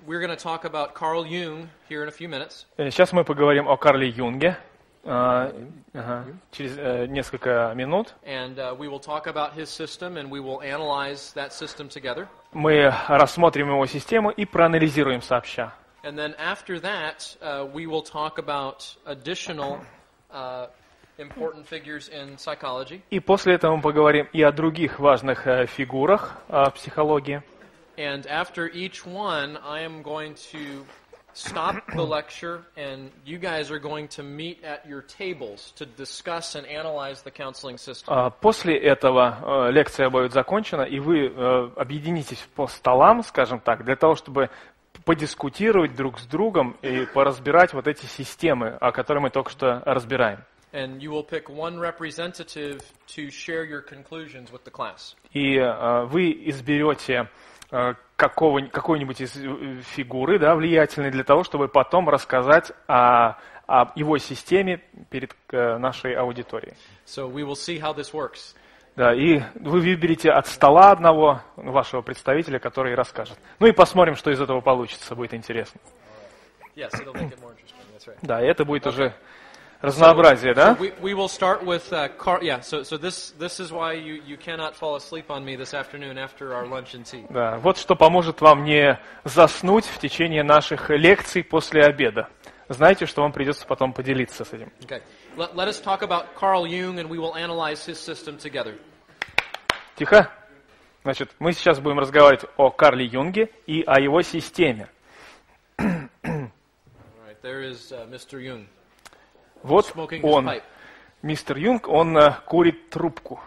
we're going to talk about Carl Jung here in a few minutes. Сейчас мы поговорим о Карле Юнге через несколько минут. And we will talk about his system and we will analyze that system together. Мы рассмотрим его систему и проанализируем сообща. And then after that, we will talk about additional important figures in psychology. И после этого мы поговорим и о других важных фигурах психологии. And after each one, I am going to stop the lecture, and you guys are going to meet at your tables to discuss and analyze the counseling system. После этого лекция будет закончена, и вы объединитесь по столам, скажем так, для того, чтобы подискутировать друг с другом и поразбирать вот эти системы, о которых мы только что разбираем. And you will pick one representative to share your conclusions with the class. И вы изберете какой-нибудь из фигуры, да, влиятельной, для того, чтобы потом рассказать о его системе перед нашей аудиторией. So we will see how this works. Да, и вы выберете от стола одного вашего представителя, который расскажет. Ну и посмотрим, что из этого получится, будет интересно. Yes, it'll make it more interesting. That's right. Да, и это будет уже разнообразие, да? So we will start with Carl. Yeah. So this is why you cannot fall asleep on me this afternoon after our lunch and tea. Да, вот что поможет вам не заснуть в течение наших лекций после обеда. Знаете, что вам придется потом поделиться с этим. Okay. Let us talk about Carl Jung, and we will analyze his system together. Тихо. Значит, мы сейчас будем разговаривать о Карле Юнге и о его системе. All right. There is Mr. Jung. Вот Smoking his он, pipe. мистер Юнг, он курит трубку.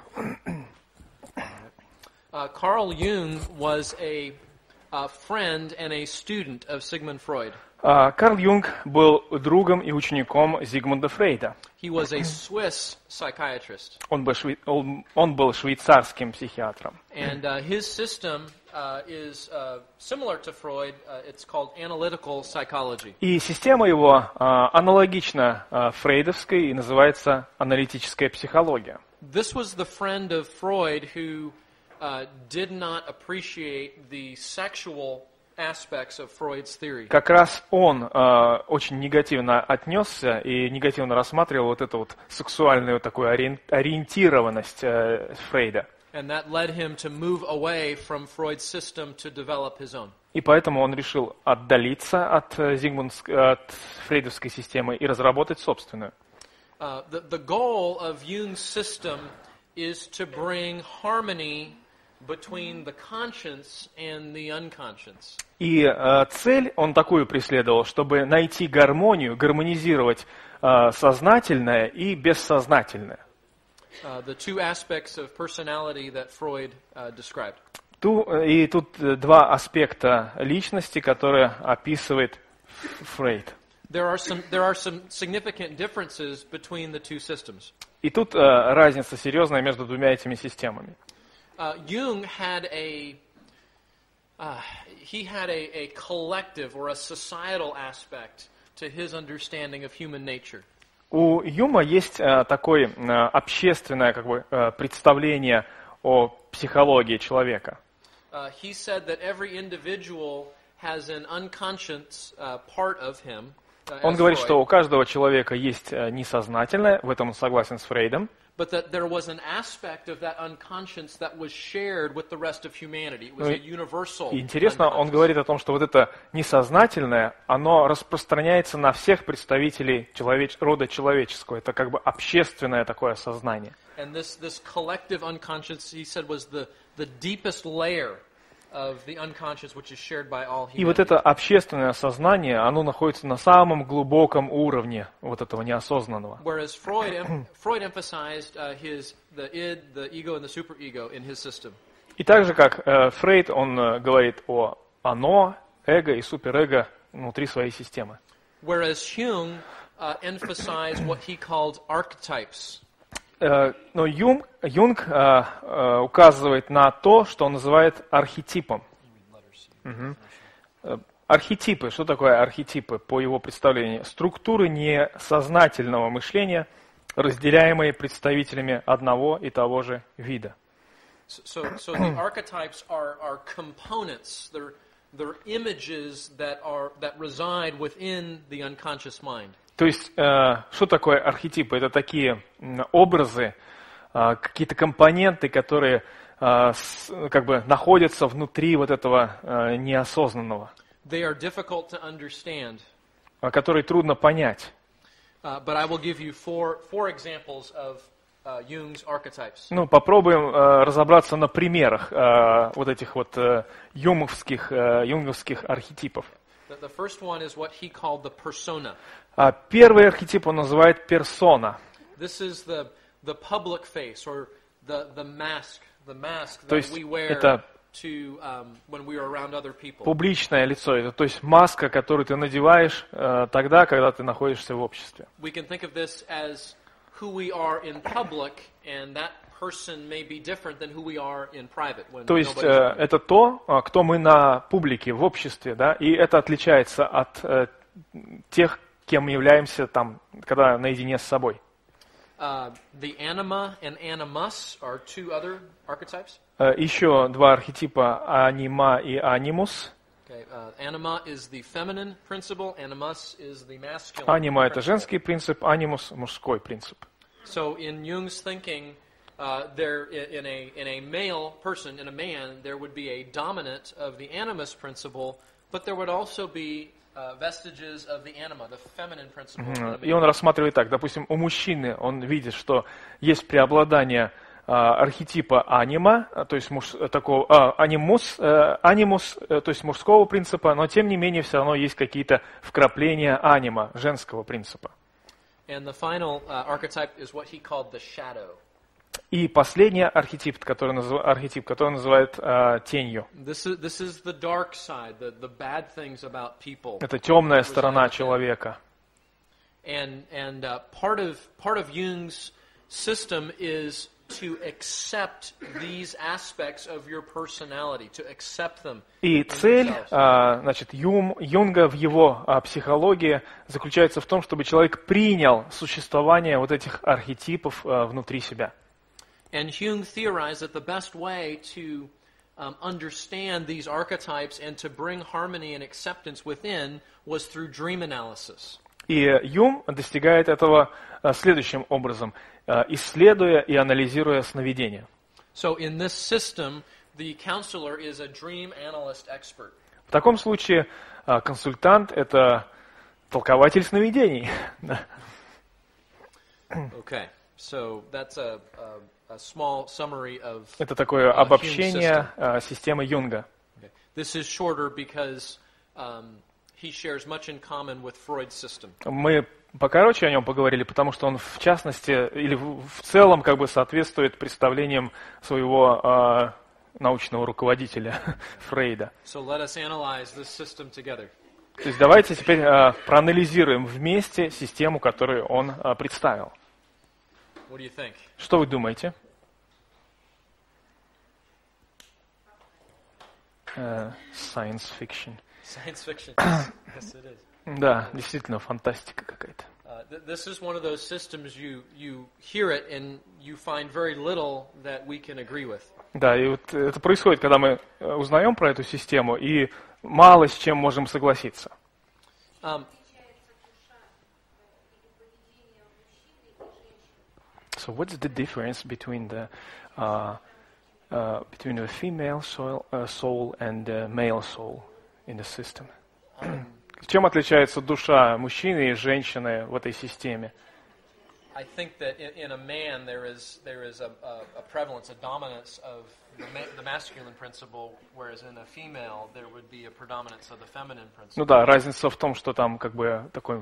Carl Jung was a friend and a student of Sigmund Freud. Карл Юнг был другом и учеником Зигмунда Фрейда. He was a Swiss psychiatrist. Он был швейцарским психиатром. And his system is similar to Freud. It's called analytical psychology. И система его аналогична фрейдовской и называется аналитическая психология. This was the friend of Freud who did not appreciate the sexual aspects of Freud's theory. Как раз он очень негативно отнесся и негативно рассматривал вот эту вот сексуальную такую ориентированность Фрейда. And that led him to move away from Freud's system to develop his own. И поэтому он решил отдалиться от фрейдовской системы и разработать собственную. The goal of Jung's system is to bring harmony between the conscious and the unconscious. И цель он такую преследовал, чтобы найти гармонию, гармонизировать сознательное и бессознательное. The two aspects of personality that Freud described. И тут два аспекта личности, которые описывает Фрейд. There are some significant differences between the two systems. И тут разница серьезная между двумя этими системами. Jung had a collective or a societal aspect to his understanding of human nature. У Юма есть такое общественное представление о психологии человека. He said that every individual has an unconscious part of him. Он говорит, что у каждого человека есть несознательное, в этом он согласен с Фрейдом. But that there was an aspect of that unconscious that was shared with the rest of humanity. It was a universal. Интересно, он говорит о том, что вот это несознательное, оно распространяется на всех представителей рода человеческого. Это как бы общественное такое сознание. And this collective unconscious, he said, was the deepest layer of the unconscious, which is shared by all humanity. И вот это общественное сознание, оно находится на самом глубоком уровне вот этого неосознанного. Whereas Freud emphasized the id, the ego, and the superego in his system. И так же, как Фрейд, он говорит о оно, эго и суперэго внутри своей системы. Whereas Jung emphasized what he called archetypes. Но Юнг указывает на то, что он называет архетипом. Архетипы. Что такое архетипы, по его представлению? Структуры несознательного мышления, разделяемые представителями одного и того же вида. So the archetypes are components. they're images that reside within the unconscious mind. То есть, что такое архетипы? Это такие образы, какие-то компоненты, которые как бы находятся внутри вот этого неосознанного, They are difficult to understand. Которые трудно понять. But I will give you four examples of Jung's archetypes. Ну, попробуем разобраться на примерах вот этих вот юнговских архетипов. The first one is what he called the persona. Первый архетип он называет персона. This is the public face or the mask То that есть we wear это to when we are around other people. публичное лицо, это то есть маска, которую ты надеваешь тогда, когда ты находишься в обществе. We can think of this as who we are in public, and that person may be different than who we are in private. When То есть nobody's around. это то, кто мы на публике, в обществе, да, и это отличается от тех, кем мы являемся там, когда наедине с собой. The anima and animus are two other archetypes. Еще два архетипа анима и анимус. Okay, anima is the feminine principle, animus is the masculine. Анима это principle. женский принцип, анимус мужской принцип. So in Jung's thinking, there in a male person, in a man, there would be a dominant of the animus principle, but there would also be vestiges of the anima, the feminine principle. И он рассматривает так, допустим, у мужчины он видит, что есть преобладание архетипа анима, то есть такого анимус, то есть мужского принципа, но тем не менее все равно есть какие-то вкрапления анима, женского принципа. And the final archetype is what he called the shadow. И последний архетип, который называют тенью. This is the dark side, the bad things about people. Это темная сторона человека. And part of Jung's system is to accept these aspects of your personality, to accept them. И цель, значит, Юнга в его психологии заключается в том, чтобы человек принял существование вот этих архетипов внутри себя. And Jung theorized that the best way to understand these archetypes and to bring harmony and acceptance within was through dream analysis. И Юм достигает этого следующим образом, исследуя и анализируя сновидения. So in this system, the counselor is a dream analyst expert. В таком случае консультант – это толкователь сновидений. Okay, so that's a small summary of Это такое обобщение системы Юнга. Okay. This is shorter because he shares much in common with Freud's system. Мы покороче о нем поговорили, потому что он в частности или в целом как бы соответствует представлениям своего научного руководителя Фрейда. So let us analyze this system together. То есть давайте теперь проанализируем вместе систему, которую он представил. What do you think? Что вы думаете? Science fiction. Science fiction. Yes, it is. Да, действительно, фантастика какая-то. This is one of those systems you hear it and you find very little that we can agree with. Да, и вот это происходит, когда мы узнаем про эту систему, и мало с чем можем согласиться. So what's the difference between the female soul and the male soul in the system? Чем отличается душа мужчины и женщины в этой системе? I think that in a man there is a prevalence, a dominance of the masculine principle, whereas in a female there would be a predominance of the feminine principle. Ну да, разница в том, что там как бы такой,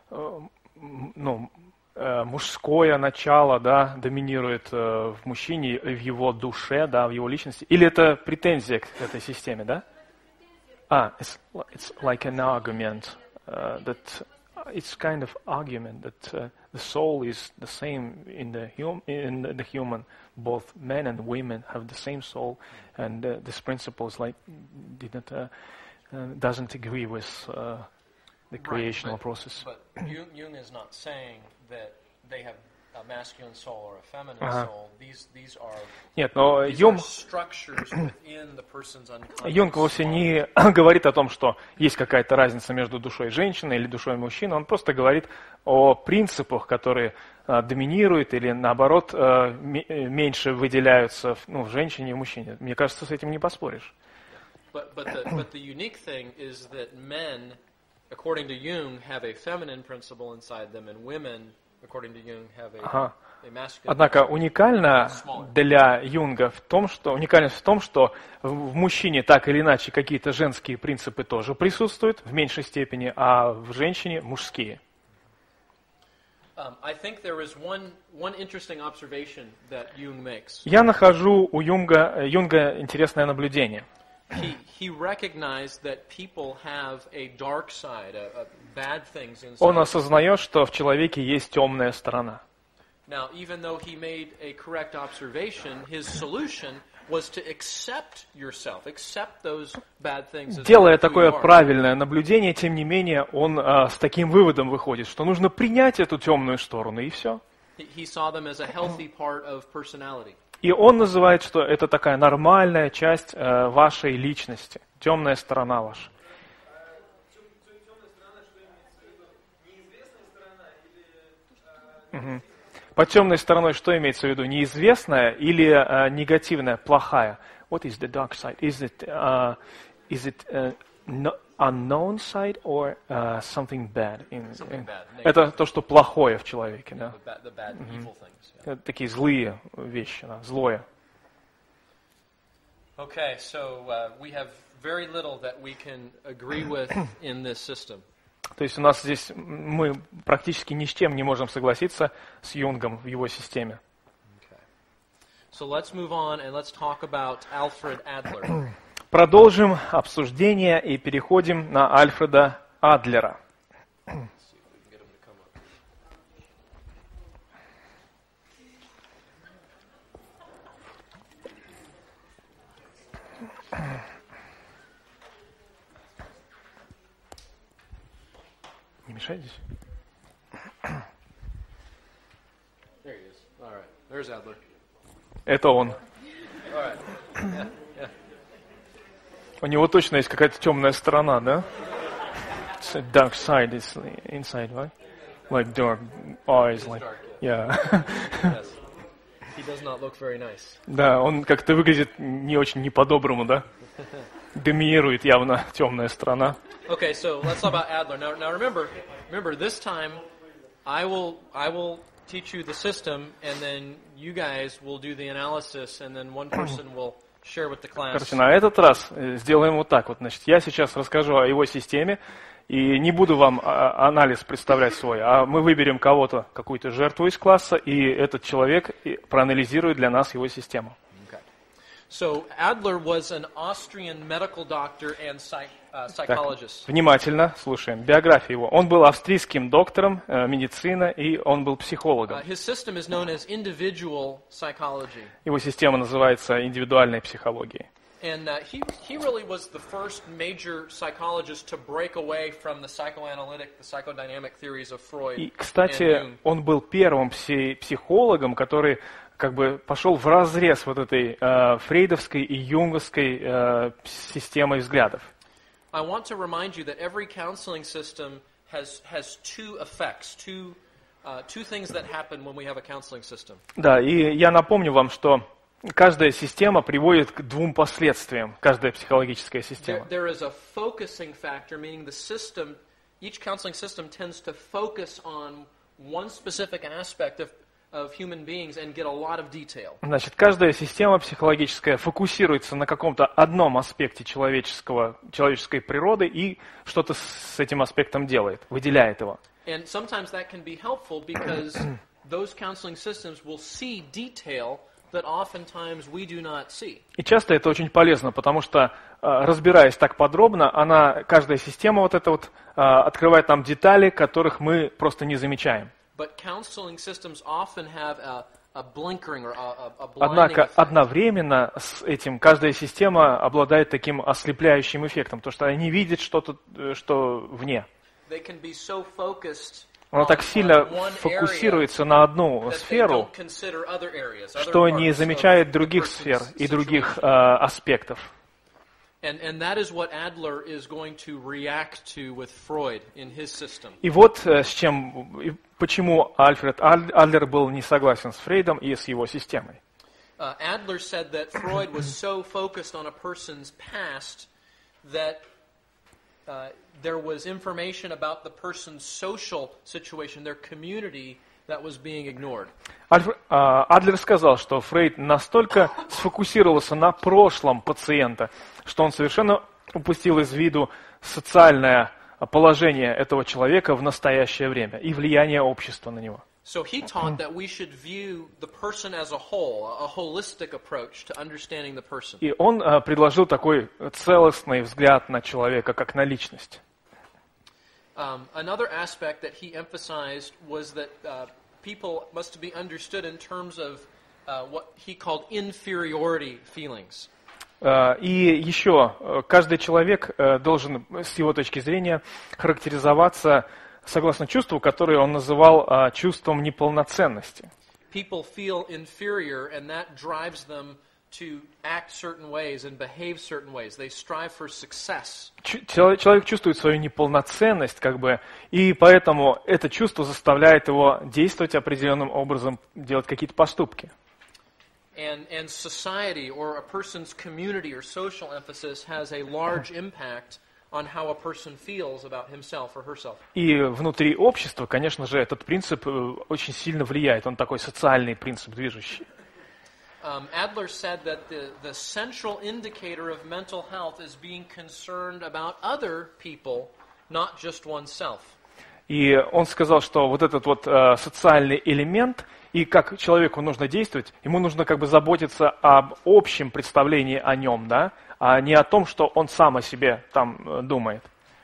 мужское начало, да, доминирует в мужчине, в его душе, да, в его личности. Или это претензия к этой системе, да? It's like an argument that it's kind of argument that the soul is the same in the human. Both men and women have the same soul, and this principle is like doesn't agree with the creational process. But Jung is not saying that they have a masculine soul or a feminine soul. These are Нет, но structures within the person's unconscious. Юнг вовсе не говорит о том, что есть какая-то разница между душой женщины или душой мужчины. Он просто говорит о принципах, которые доминируют или, наоборот, меньше выделяются в женщине и в мужчине. Мне кажется, с этим не поспоришь. But the unique thing is that men, according to Jung, have a feminine principle inside them, and women, according to Jung, have a masculine. Однако уникально для Юнга уникальность в том, что в мужчине так или иначе какие-то женские принципы тоже присутствуют в меньшей степени, а в женщине мужские. I think there is one interesting observation that Jung makes. Я нахожу у Юнга интересное наблюдение. He recognized that people have a dark side, bad things inside. Он осознает, что в человеке есть темная сторона. Now, even though he made a correct observation, his solution was to accept yourself, accept those bad things. Делая такое правильное наблюдение, тем не менее, он с таким выводом выходит, что нужно принять эту темную сторону, и все. He saw them as a healthy part of personality. И он называет, что это такая нормальная часть вашей личности, темная сторона ваша. Под темной стороной что имеется в виду? Неизвестная или негативная, плохая? What is the dark side? Is it unknown side or something bad? Это то, что плохое в человеке, да? The bad, evil things. Yeah. Это такие злые вещи, да, злое. Okay, so we have very little that we can agree with in this system. То есть у нас здесь мы практически ни с чем не можем согласиться с Юнгом в его системе. Okay. So let's move on and let's talk about Alfred Adler. Продолжим обсуждение и переходим на Альфреда Адлера. Не мешайтесь. There he is. All right. There's Adler. Это он. All right. Yeah, yeah. У него точно есть какая-то темная сторона, да? Dark side is inside, right? Like dark eyes, like yeah. Yes. He does not look very nice. Да, он как-то выглядит не очень не по-доброму, да? Доминирует явно темная сторона. Okay, so let's talk about Adler. Now remember, this time I will teach you the system, and then you guys will do the analysis, and then one person will share with the class. Короче, на этот раз сделаем вот так вот. Значит, я сейчас расскажу о его системе, и не буду вам анализ представлять свой, а мы выберем кого-то, какую-то жертву из класса, и этот человек проанализирует для нас его систему. So Adler was an Austrian medical doctor and psychologist. Так, внимательно слушаем. Биография его. Он был австрийским доктором медицины, и он был психологом. His system is known as individual psychology. Его система называется индивидуальной психологией. And he really was the first major psychologist to break away from the psychoanalytic, the psychodynamic theories of Freud. И, кстати, он был первым психологом, который как бы пошел вразрез вот этой фрейдовской и юнговской системой взглядов. I want to remind you that every counseling system has two effects, two things that happen when we have a counseling system. Да, и я напомню вам, что каждая система приводит к двум последствиям, каждая психологическая система. There is a focusing factor, meaning the system, each counseling system tends to focus on one specific aspect of human beings and get a lot of detail. Значит, каждая система психологическая фокусируется на каком-то одном аспекте человеческой природы и что-то с этим аспектом делает, выделяет его. And sometimes that can be helpful because those counseling systems will see detail that oftentimes we do not see. И часто это очень полезно, потому что, разбираясь так подробно, каждая система вот эта вот открывает нам детали, которых мы просто не замечаем. But counseling systems often have a blinkering or a blinding Однако effect. одновременно с этим каждая система обладает таким ослепляющим эффектом, то что они видят что-то, что вне. They can be so focused Оно так сильно фокусируется на одну сферу, что не замечает других сфер и других аспектов. And that is what Adler is going to react to with Freud in his system. И вот с чем, почему Альфред Адлер был не согласен с Фрейдом и с его системой. Adler said that Freud was so focused on a person's past that there was information about the person's social situation, their community, that was being ignored. Адлер сказал, что Фрейд настолько сфокусировался на прошлом пациента, что он совершенно упустил из виду социальное положение этого человека в настоящее время и влияние общества на него. So he taught that we should view the person as a whole, a holistic approach to understanding the person. И он предложил такой целостный взгляд на человека, как на личность. Another aspect that he emphasized was that people must be understood in terms of what he called inferiority feelings. И еще, каждый человек должен, с его точки зрения, характеризоваться согласно чувству, которое он называл чувством неполноценности. People feel inferior, and that drives them to act certain ways and behave certain ways. They strive for success. Человек чувствует свою неполноценность, и поэтому это чувство заставляет его действовать определенным образом, делать какие-то поступки. And society or a person's community or social emphasis has a large impact on how a person feels about himself or herself. И внутри общества, конечно же, этот принцип очень сильно влияет. Он такой социальный принцип движущий. Adler said that the central indicator of mental health is being concerned about other people, not just oneself. И он сказал, что вот этот вот социальный элемент, и как человеку нужно действовать, ему нужно заботиться об общем представлении о нем, да, а не о том, что он сам о себе там думает.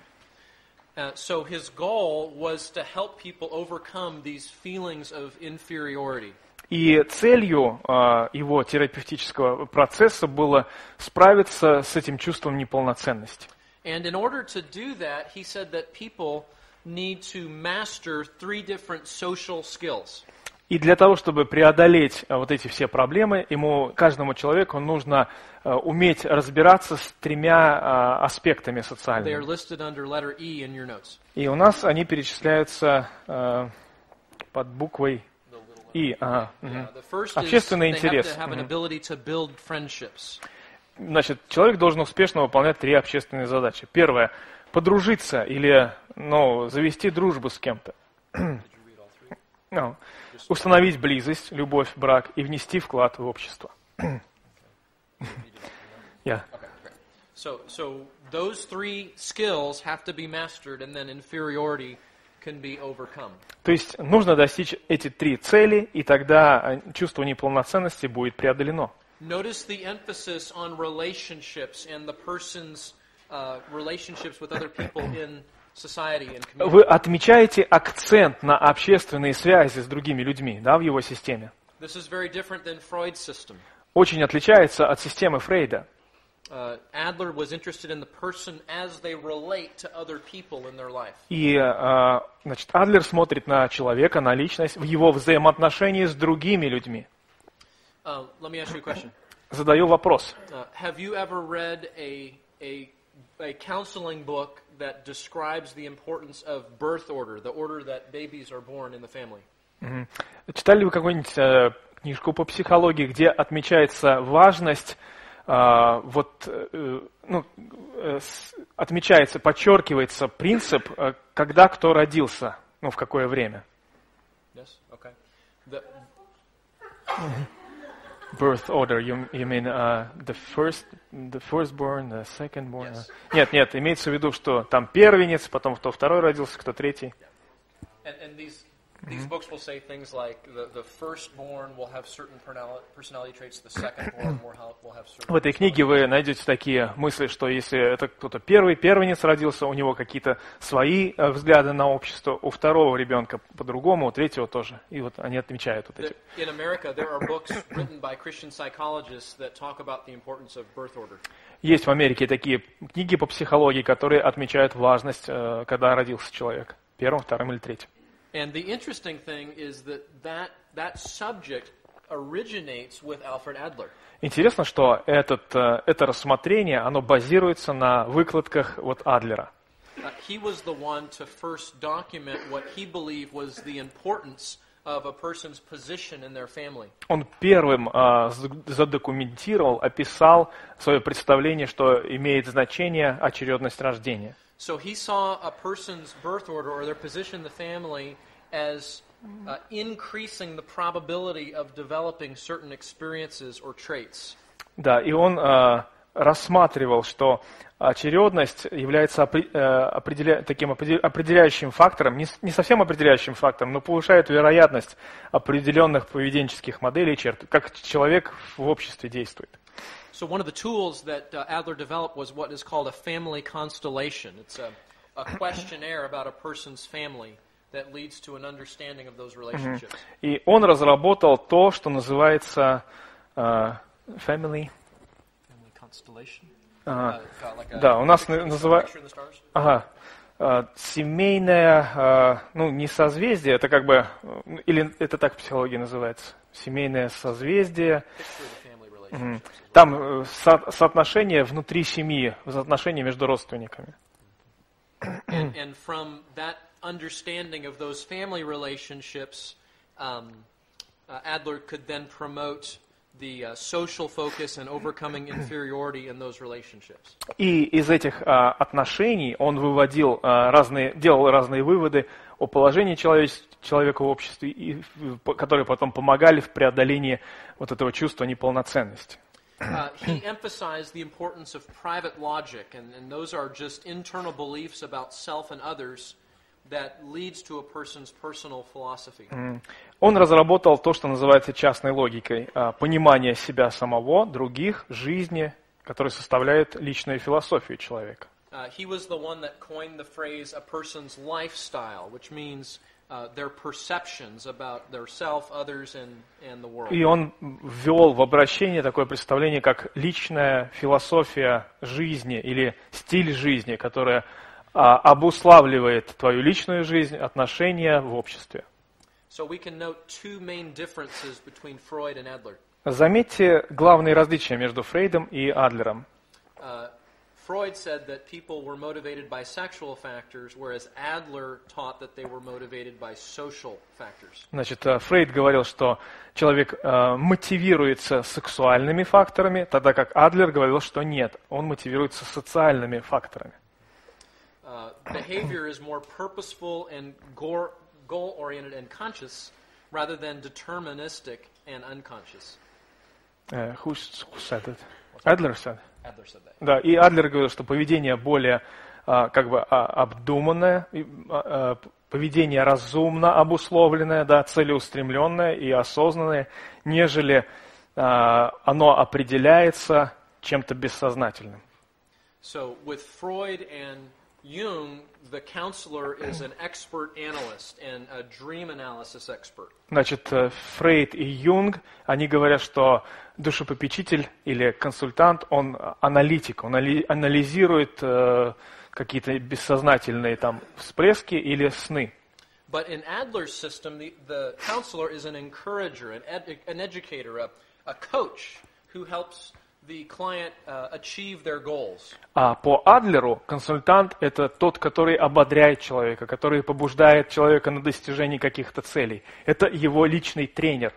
So his goal was to help people overcome these feelings of inferiority. И целью его терапевтического процесса было справиться с этим чувством неполноценности. And in order to do that, he said that people need to master 3 different social skills. И для того, чтобы преодолеть вот эти все проблемы, каждому человеку нужно уметь разбираться с 3 аспектами They are социальными. listed under letter E in your notes. И у нас они перечисляются под буквой И. The first is Общественный they have интерес. to have an ability to build friendships. Значит, человек должен успешно выполнять 3 общественные задачи. Первое – подружиться или завести дружбу с кем-то. Установить близость, любовь, брак и внести вклад в общество. Yeah. Okay, great. So those 3 skills have to be mastered, and then inferiority can be overcome. То есть нужно достичь эти 3 цели, и тогда чувство неполноценности будет преодолено. Notice the emphasis on relationships and the person's relationships with other people in society and community. Вы отмечаете акцент на общественные связи с другими людьми, да, в его системе. This is very different than Freud's system. Очень отличается от системы Фрейда. Adler was interested in the person as they relate to other people in their life. И, значит, Адлер смотрит на человека, на личность в его взаимоотношении с другими людьми. Let me ask you a question. Задаю вопрос. Have you ever read a counseling book that describes the importance of birth order, the order that babies are born in the family? Читали ли вы какую-нибудь книжку по психологии, где отмечается важность, отмечается, подчеркивается принцип, когда кто родился, в какое время? Yes. Okay. Birth order, you mean the firstborn, the secondborn? Yes. Нет, имеется в виду, что там первенец, потом кто второй родился, кто третий. And these books will say things like the firstborn will have certain personality traits, the secondborn will have certain. В этой книге вы найдете такие мысли, что если это кто-то первенец родился, у него какие-то свои взгляды на общество, у второго ребенка по-другому, у третьего тоже. И вот они отмечают вот эти. In America, there are books written by Christian psychologists that talk about the importance of birth order. Есть в Америке такие книги по психологии, которые отмечают важность, когда родился человек, первым, вторым или третьим. And the interesting thing is that subject originates with Alfred Adler. Интересно, что это рассмотрение, оно базируется на выкладках вот Адлера. He was the one to first document what he believed was the importance of a person's position in their family. Он первым задокументировал, описал свое представление, что имеет значение очередность рождения. So he saw a person's birth order or their position in the family as increasing the probability of developing certain experiences or traits. Да, и он рассматривал, что очередность является таким определяющим фактором, не совсем определяющим фактором, но повышает вероятность определенных поведенческих моделей и черт, как человек в обществе действует. So one of the tools that Adler developed was what is called a family constellation. It's a questionnaire about a person's family that leads to an understanding of those relationships. И он разработал то, что называется family Constellation. Да, у нас называется семейное, не созвездие, это как бы, или это так в психологии называется, семейное созвездие. Там соотношение внутри семьи, соотношение между родственниками. And from that understanding of those family relationships, Adler could then promote the social focus and overcoming inferiority in those relationships. И из этих отношений он делал разные выводы о положении человека в обществе, которые потом помогали в преодолении вот этого чувства неполноценности. He emphasized the importance of private logic, and those are just internal beliefs about self and others that leads to a person's personal philosophy. Он разработал то, что называется частной логикой, понимание себя самого, других, жизни, которое составляет личную философию человека. He was the one that coined the phrase "a person's lifestyle," which means their perceptions about their self, others, and the world. И он ввел в обращение такое представление, как личная философия жизни или стиль жизни, которая обуславливает твою личную жизнь, отношения в обществе. So we can note two main differences between Freud and Adler. Заметьте главные различия между Фрейдом и Адлером. Freud said that people were motivated by sexual factors, whereas Adler taught that they were motivated by social factors. Значит, Фрейд говорил, что человек мотивируется сексуальными факторами, тогда как Адлер говорил, что нет, он мотивируется социальными факторами. Behavior is more purposeful and goal-oriented and conscious, rather than deterministic and unconscious. Who said it? Adler said. Adler said that. Да, и Адлер говорил, что поведение более обдуманное, поведение разумно обусловленное, да, целеустремленное и осознанное, нежели оно определяется чем-то бессознательным. So with Freud and Jung, the counselor is an expert analyst and a dream analysis expert. Значит, Фрейд и Юнг, они говорят, что душепопечитель или консультант, он аналитик, он анализирует какие-то бессознательные там всплески или сны. But in Adler's system, the counselor is an encourager, an educator, a coach who helps the client achieve their goals. А по Адлеру консультант – это тот, который ободряет человека, который побуждает человека на достижение каких-то целей. Это его личный тренер.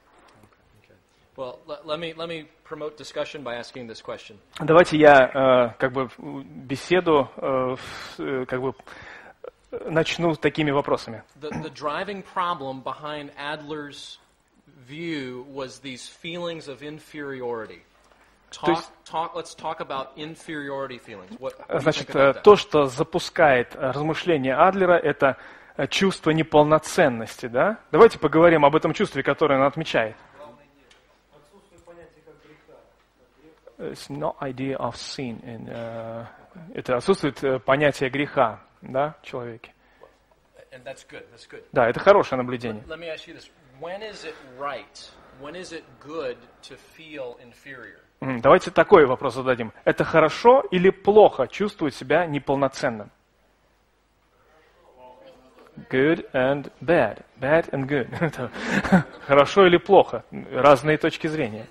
Well, let me promote discussion by asking this question. Давайте я беседу начну такими вопросами. The driving problem behind Adler's view was these feelings of inferiority. Let's talk about inferiority feelings. What do you Значит, think about that? то, что запускает размышления Адлера, это чувство неполноценности, да? Давайте поговорим об этом чувстве, которое он отмечает. It's no idea of sin. Это отсутствует понятие греха, да, в человеке. And that's good. That's good. Да, это хорошее наблюдение. Let me ask you this: when is it right? When is it good to feel inferior? Давайте такой вопрос зададим. Это хорошо или плохо чувствовать себя неполноценным? good and bad. Bad and good. Это хорошо или плохо. Разные точки зрения.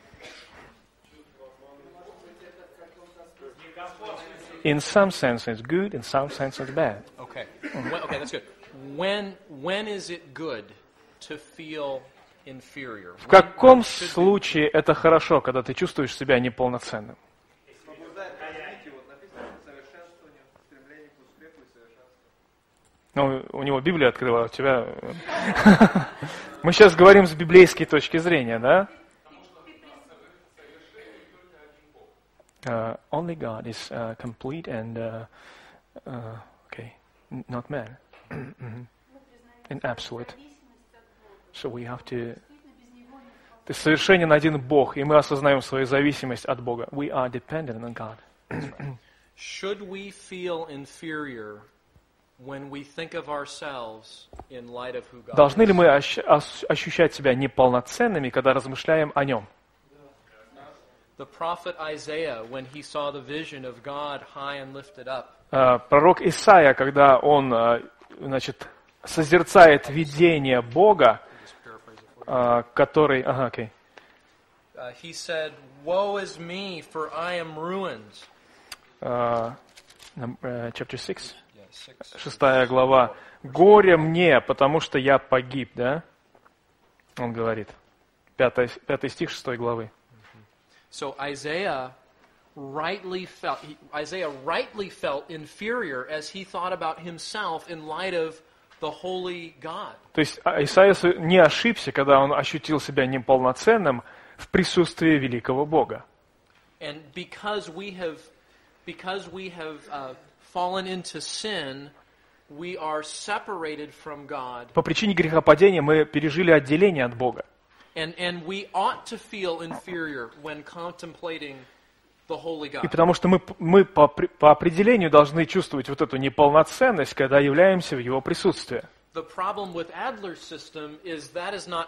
In some sense it's good, in some sense it's bad. Okay. Okay, that's good. When is it good to feel inferior? В каком случае это хорошо, когда ты чувствуешь себя неполноценным? Ну, у него Библия открыла, у тебя... Мы сейчас говорим с библейской точки зрения, да? Only God is complete and okay, not man. In absolute. So we have to... Ты совершенен один Бог, и мы осознаем свою зависимость от Бога. We are dependent on God. Should we feel inferior when we think of ourselves in light of who God Должны ли is? мы ощущать себя неполноценными, когда размышляем о Нем? The prophet Isaiah, when he saw the vision of God high and lifted up, Пророк Исаия, когда он, значит, созерцает видение Бога, just paraphrase it for you. который... He said, "Woe is me, for I am ruined." Chapter 6, Yeah, 6. 6 глава. «Горе мне, потому что я погиб», да? Он говорит. 5 стих 6 главы. So Isaiah rightly felt inferior as he thought about himself in light of the holy God. То есть Исаия не ошибся, когда он ощутил себя неполноценным в присутствии великого Бога. And because we have fallen into sin, we are separated from God. По причине грехопадения мы пережили отделение от Бога. And we ought to feel inferior when contemplating the holy God. И потому что мы по определению должны чувствовать вот эту неполноценность, когда являемся в Его присутствии. The problem with Adler's system is that is not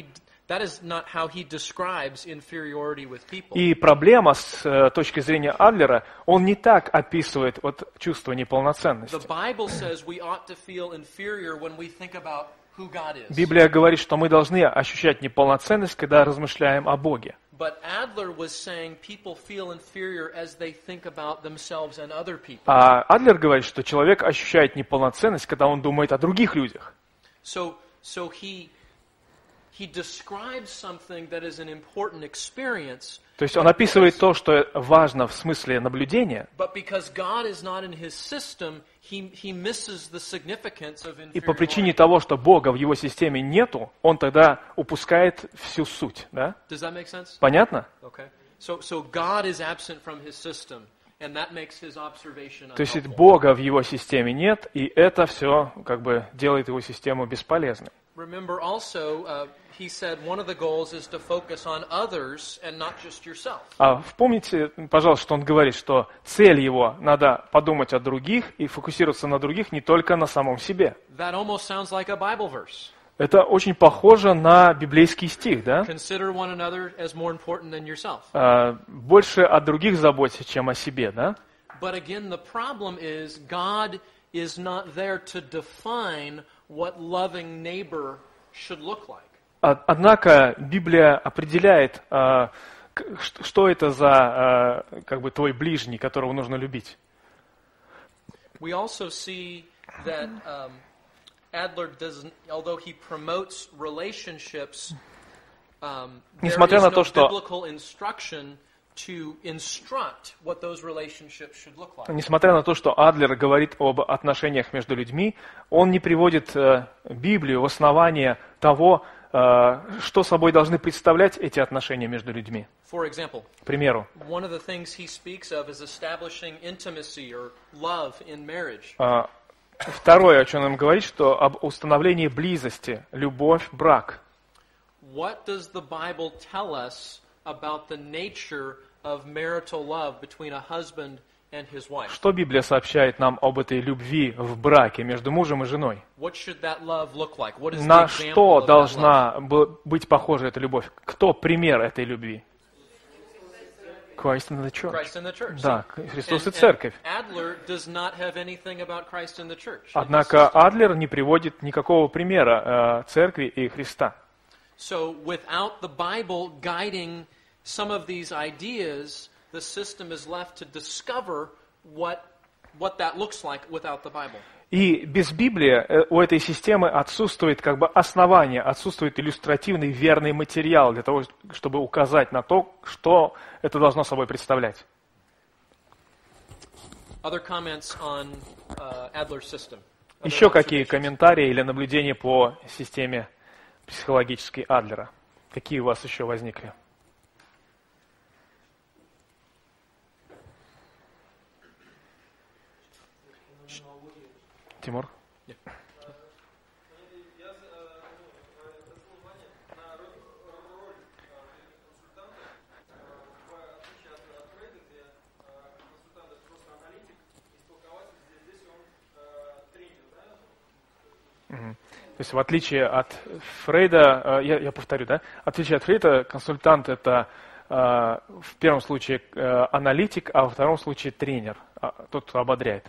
how he describes inferiority with people. И проблема с точки зрения Адлера, он не так описывает вот чувство неполноценности. The Bible says we ought to feel inferior when we think about who God is. Библия говорит, что мы должны ощущать неполноценность, когда размышляем о Боге. But Adler was saying people feel inferior as they think about themselves and other people. А Адлер говорит, что человек ощущает неполноценность, когда он думает о других людях. So he describes something that is an important experience. То есть он описывает то, что важно в смысле наблюдения, But because God is not in his system, he misses the significance of и по причине inferiority. того, что Бога в его системе нету, он тогда упускает всю суть. Да? Does that make sense? Понятно? Okay. So God is absent from his system, and that makes his observation То есть unhelpful. Бога в его системе нет, и это все как бы делает его систему бесполезной. Remember also, he said one of the goals is to focus on others and not just yourself. А вспомните, пожалуйста, что он говорит, что цель его надо подумать о других и фокусироваться на других, не только на самом себе. That almost sounds like a Bible verse. Это очень похоже на библейский стих, да? Consider one another as more important than yourself. Больше о других заботься, чем о себе, да? But again, the problem is God is not there to define what loving neighbor should look like. Однако Библия определяет, что это за как бы твой ближний, которого нужно любить. We also see that Adler doesn't, although he promotes relationships, there Несмотря is на no то, что biblical instruction to instruct what those relationships should look like. Несмотря на то, что Адлер говорит об отношениях между людьми, он не приводит Библию в основание того, что собой должны представлять эти отношения между людьми. For example, К примеру, one of the things he speaks of is establishing intimacy or love in marriage. второе, о чем он говорит, что об установлении близости, любовь, брак. What does the Bible tell us about the nature of marital love between a husband and his wife? Что Библия сообщает нам об этой любви в браке между мужем и женой? What should that love look like? What is the На example что of that love? должна быть похожа эта любовь? Кто пример этой любви? Christ in the church. Christ in the church. Да, See? Христос и And церковь. Adler does not have anything about Christ in the church. Однако Адлер не приводит никакого примера церкви и Христа. So without the Bible guiding some of these ideas, the system is left to discover what that looks like without the Bible. И без Библии у этой системы отсутствует как бы основание, отсутствует иллюстративный верный материал для того, чтобы указать на то, что это должно собой представлять. Other comments on Adler's system? Еще какие комментарии или наблюдения по системе психологической Адлера? Какие у вас еще возникли? Тимур? То есть в отличие от Фрейда, я повторю, да? В отличие от Фрейда, консультант это в первом случае аналитик, а во втором случае тренер, тот, кто ободряет.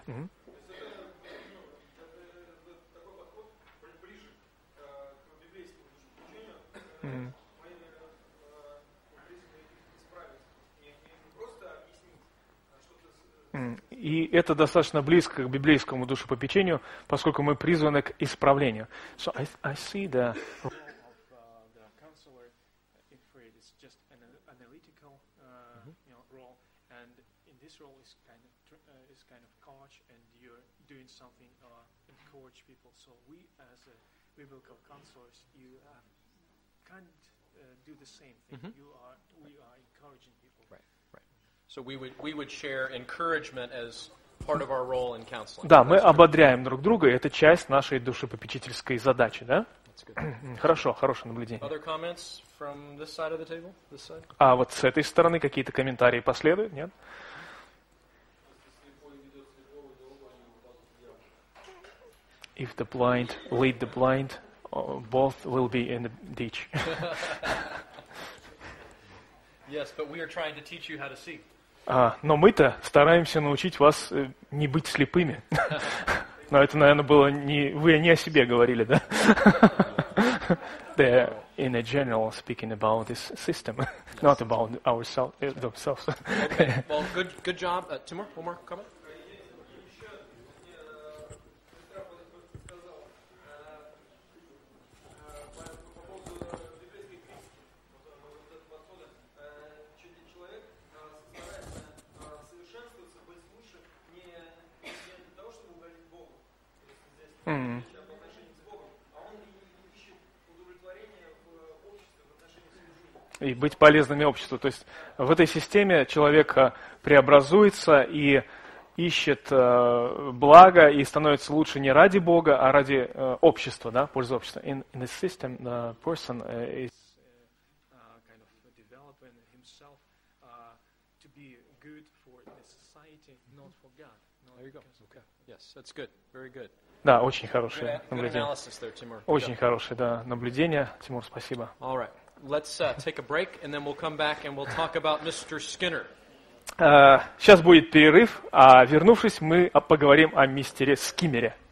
И это достаточно близко к библейскому душепопечению, поскольку мы призваны к исправлению. So I see the counselor in Freud is just an analytical role, and in this role is kind of coach, and you're doing something encourage people. So we as biblical counselors, you can't do the same thing. We are encouraging people. Right. So we would share encouragement as part of our role in counseling. Да, мы ободряем друг друга, и это часть нашей душепопечительской задачи, да? Хорошо, хорошее наблюдение. Other comments from this side of the table? This side? А вот с этой стороны какие-то комментарии последуют, нет? If the blind lead the blind, both will be in the ditch. Yes, but we are trying to teach you how to see. Но мы-то стараемся научить вас не быть слепыми. Но это, наверное, было вы не о себе говорили, да? They're in a general speaking about this system, not about themselves. Okay. Well, good job. Timur, one more comment? И быть полезными обществу. То есть в этой системе человек преобразуется и ищет благо и становится лучше не ради Бога, а ради общества, да, пользы общества. In this system, the person is kind of developing himself to be good for the society, not for God. There you go. Okay. Yes, that's good. Very good. Да, очень хорошее наблюдение. There, Timur. Очень хорошее, да, наблюдение. Тимур, спасибо. All right. Let's take a break, and then we'll come back and we'll talk about Mr. Skinner. Сейчас будет перерыв, а вернувшись, мы поговорим о мистере Скиннере.